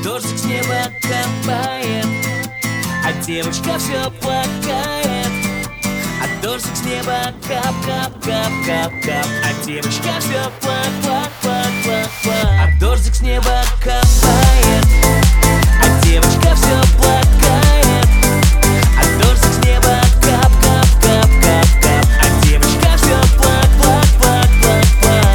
Дождик с неба капает, а девочка все плакает. А дождик с неба кап-кап-кап-кап-кап, а девочка все плак-плак-плак-плак-плак. А дождик с неба капает, а девочка все плакает. А дождик с неба кап-кап-кап-кап-кап, а девочка все плак-плак-плак-плак-плак.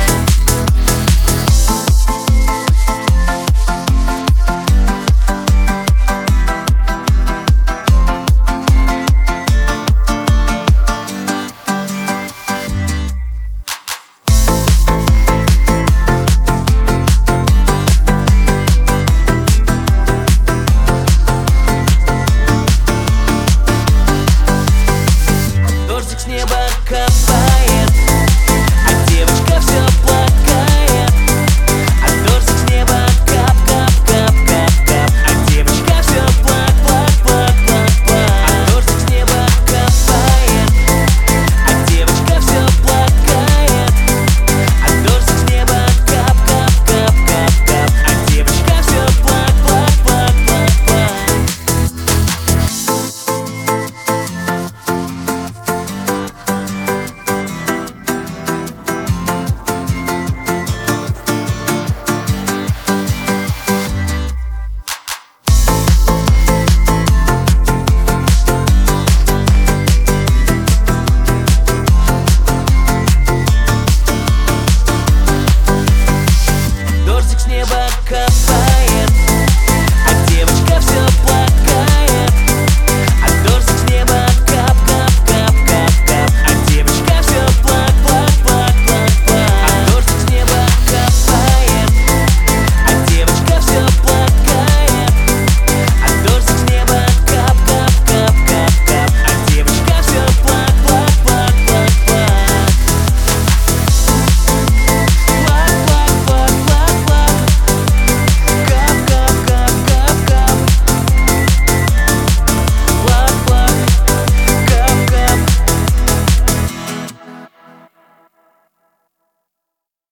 Дождик с неба капает, а девочка все плакает. А дождик с неба кап-кап-кап-кап-кап, а девочка все плак-плак-плак-плак-плак. А дождик с неба капает, а девочка все плакает. А дождик с неба кап-кап-кап-кап-кап, а девочка все плак-плак-плак-плак-плак. Дождик с неба капает.